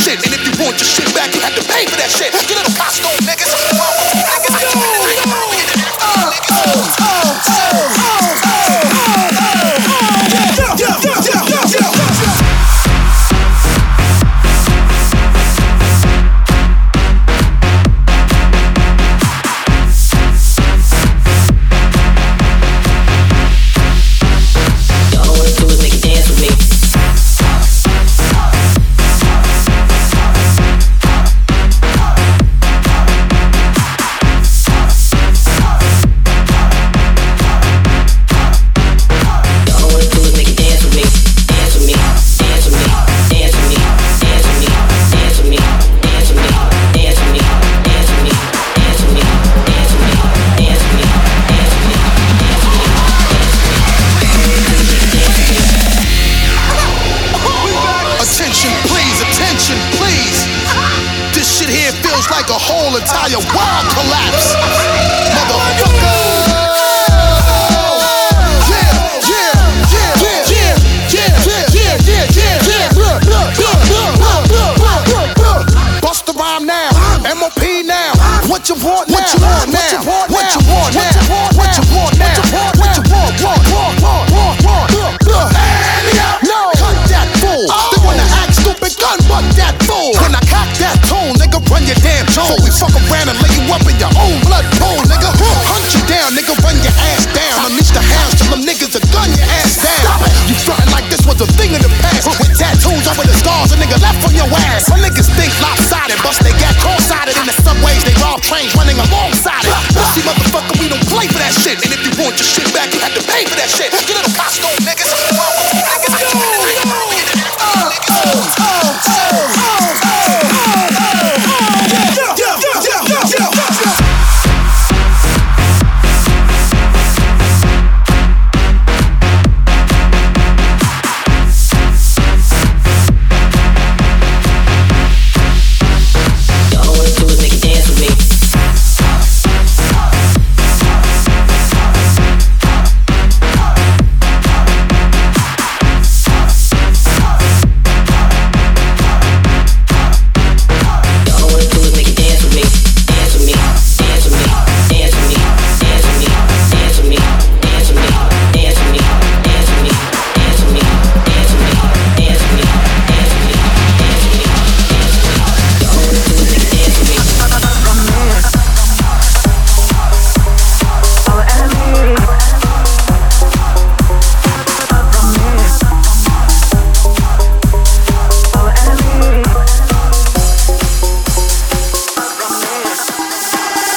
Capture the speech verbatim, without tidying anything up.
shit. And if you want your shit back, you have to pay for that shit. You little costume niggas. Niggas. Oh, oh, oh, oh. A whole entire world collapse, motherfucker. Yeah, yeah, yeah, yeah, yeah, yeah, yeah, yeah, yeah. Bust the rhyme now, M O P now. What you want now? What you want now? What you want now? What you want now? What you want? Want, want, want, want, want. No, cut that fool. They wanna act stupid, gun butt that fool. When I cock that tone, nigga, run your damn tone. We fuck around and lay you up in your own blood pool, nigga. Hunt you down, nigga, run your ass down. Unleash the hounds till them niggas are gun your ass down. You frontin' like this was a thing in the past. With tattoos over the scars, a nigga left on your ass. My niggas think lopsided, bust they got cross-sided in the subways. They rob trains running alongside it. Pussy motherfucker, we don't play for that shit. And if you want your shit back, you have to pay for that shit. You little costume niggas. Niggas. Oh, oh, oh, oh.